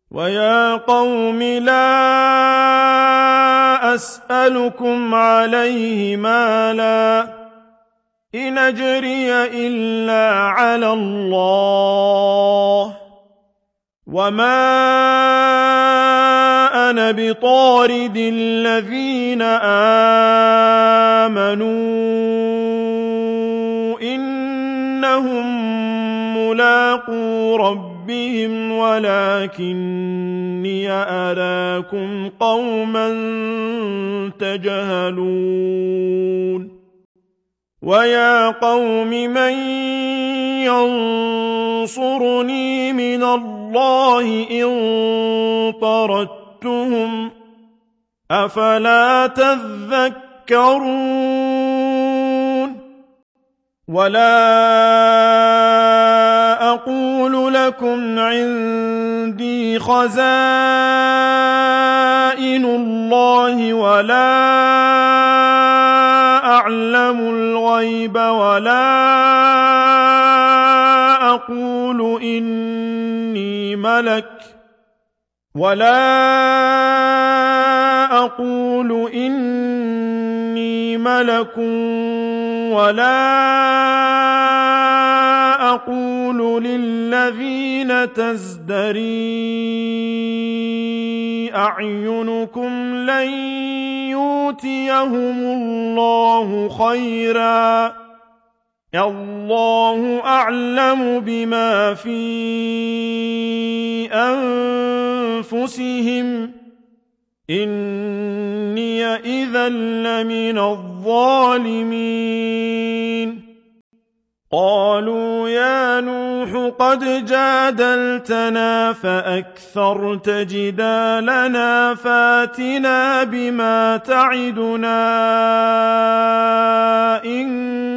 ويا قوم لا أسألكم عليه مالا إن أجري إلا على الله وما أنا بطارد الذين آمنوا إنهم ملاقو ربهم ولكني أراكم قوما تجهلون ويا قوم من ينصرني من الله إن طردتهم أفلا تذكرون ولا أقول لكم عندي خزائن الله ولا أعلم الغيب ولا أقول إني ملك ولا أقول للذين تزدري أعينكم لن يؤتيهم الله خيرا الله أعلم بما في أنفسهم إني إذا لمن الظالمين قالوا يا نوح قد جادلتنا فأكثرت جدالنا فاتنا بما تعدنا إن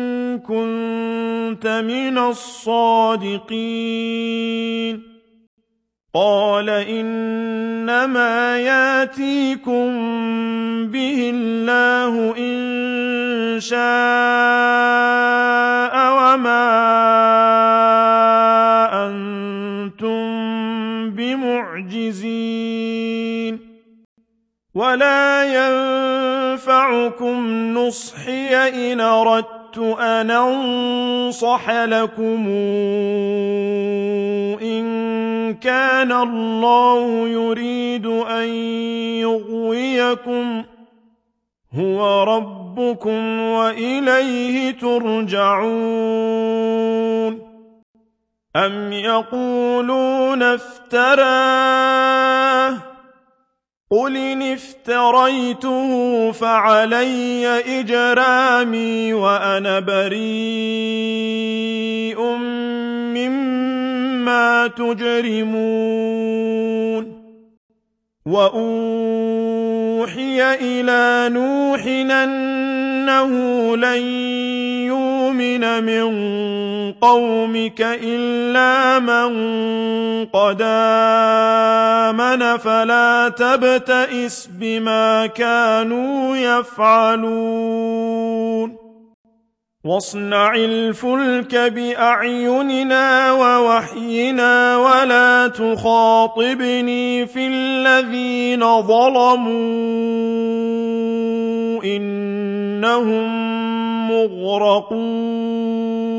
كنت من الصادقين قال إنما ياتيكم به الله إن شاء وما أنتم بمعجزين ولا ينفعكم نصحي إن أردت أن أنصح لكم إن كان الله يريد أن يغويكم هو ربكم وإليه ترجعون أم يقولون افتراه قل إن افتريته فعلي إجرامي وأنا بريء مما تجرمون وأوحي إلى نوح أنه لن يؤمن من قومك إلا من قد آمن فلا تبتئس بما كانوا يفعلون واصنع الفلك بأعيننا ووحينا ولا تخاطبني في الذين ظلموا إنهم مغرقون